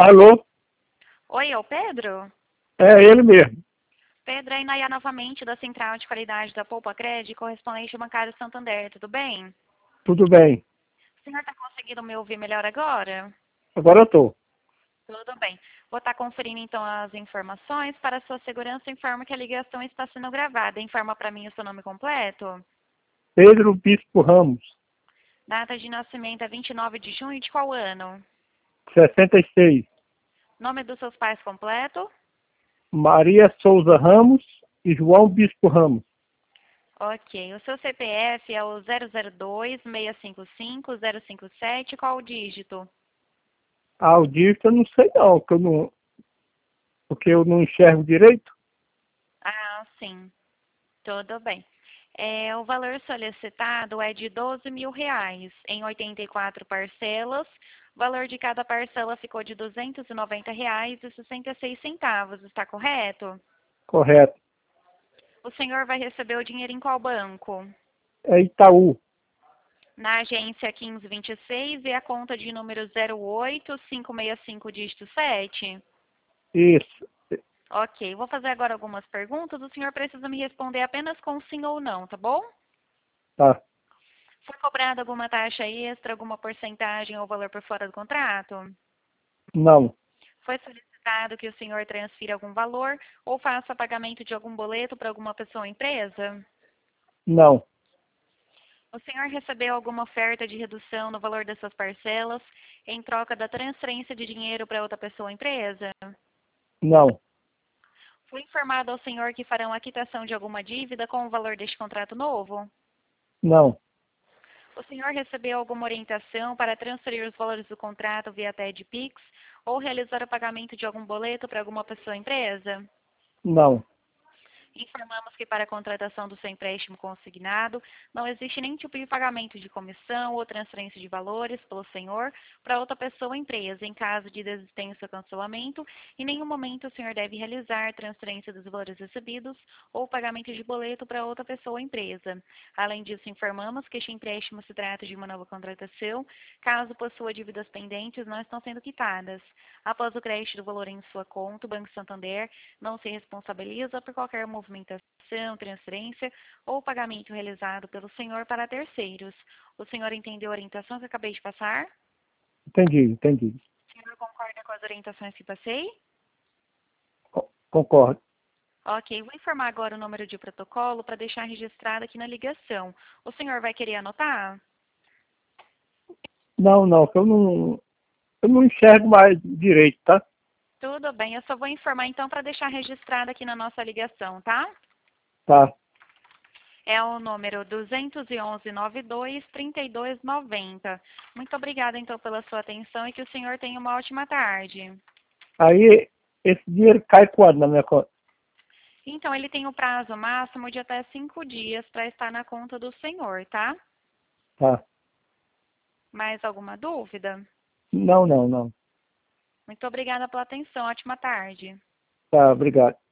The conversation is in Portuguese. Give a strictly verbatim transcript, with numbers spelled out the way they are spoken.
Alô? Oi, é o Pedro? É ele mesmo. Pedro, é Inayá novamente, da Central de Qualidade da Poupa Crédito, correspondente bancário Santander, tudo bem? Tudo bem. O senhor está conseguindo me ouvir melhor agora? Agora eu tô. Tudo bem. Vou estar conferindo então as informações. Para sua segurança, informo que a ligação está sendo gravada. Informa para mim o seu nome completo. Pedro Bispo Ramos, Data de nascimento é vinte e nove de junho de qual ano? sessenta e seis. Nome dos seus pais completo? Maria Souza Ramos e João Bispo Ramos. Ok. O seu C P F é o zero zero dois, seis cinco cinco, zero cinco sete. Qual o dígito? Audista eu não sei não, porque eu não, porque eu não enxergo direito. Ah, sim. Tudo bem. É, o valor solicitado é de doze mil reais em oitenta e quatro parcelas. O valor de cada parcela ficou de duzentos e noventa reais e sessenta e seis centavos. Está correto? Correto. O senhor vai receber o dinheiro em qual banco? É Itaú. Na agência quinze vinte e seis e a conta de número zero oito cinco seis cinco dígito sete. Isso. Ok, vou fazer agora algumas perguntas. O senhor precisa me responder apenas com sim ou não, tá bom? Tá. Foi cobrada alguma taxa extra, alguma porcentagem ou valor por fora do contrato? Não. Foi solicitado que o senhor transfira algum valor ou faça pagamento de algum boleto para alguma pessoa ou empresa? Não. O senhor recebeu alguma oferta de redução no valor das suas parcelas em troca da transferência de dinheiro para outra pessoa ou empresa? Não. Foi informado ao senhor que farão a quitação de alguma dívida com o valor deste contrato novo? Não. O senhor recebeu alguma orientação para transferir os valores do contrato via T E D Pix ou realizar o pagamento de algum boleto para alguma pessoa ou empresa? Não. Informamos que para a contratação do seu empréstimo consignado, não existe nenhum tipo de pagamento de comissão ou transferência de valores pelo senhor para outra pessoa ou empresa. Em caso de desistência ou cancelamento, em nenhum momento o senhor deve realizar transferência dos valores recebidos ou pagamento de boleto para outra pessoa ou empresa. Além disso, informamos que este empréstimo se trata de uma nova contratação, caso possua dívidas pendentes não estão sendo quitadas. Após o crédito do valor em sua conta, o Banco Santander não se responsabiliza por qualquer movimentação, transferência ou pagamento realizado pelo senhor para terceiros. O senhor entendeu a orientação que acabei de passar? Entendi, entendi. O senhor concorda com as orientações que passei? Co- Concordo. Ok, vou informar agora o número de protocolo para deixar registrado aqui na ligação. O senhor vai querer anotar? Não, não, que eu não, eu não enxergo mais direito, tá? Tudo bem, eu só vou informar então para deixar registrado aqui na nossa ligação, tá? Tá. É o número duzentos e onze, noventa e dois, trinta e dois noventa. Muito obrigada, então, pela sua atenção e que o senhor tenha uma ótima tarde. Aí esse dinheiro cai quando na minha conta? Então, ele tem o prazo máximo de até cinco dias para estar na conta do senhor, tá? Tá. Mais alguma dúvida? Não, não, não. Muito obrigada pela atenção. Ótima tarde. Tá, obrigado.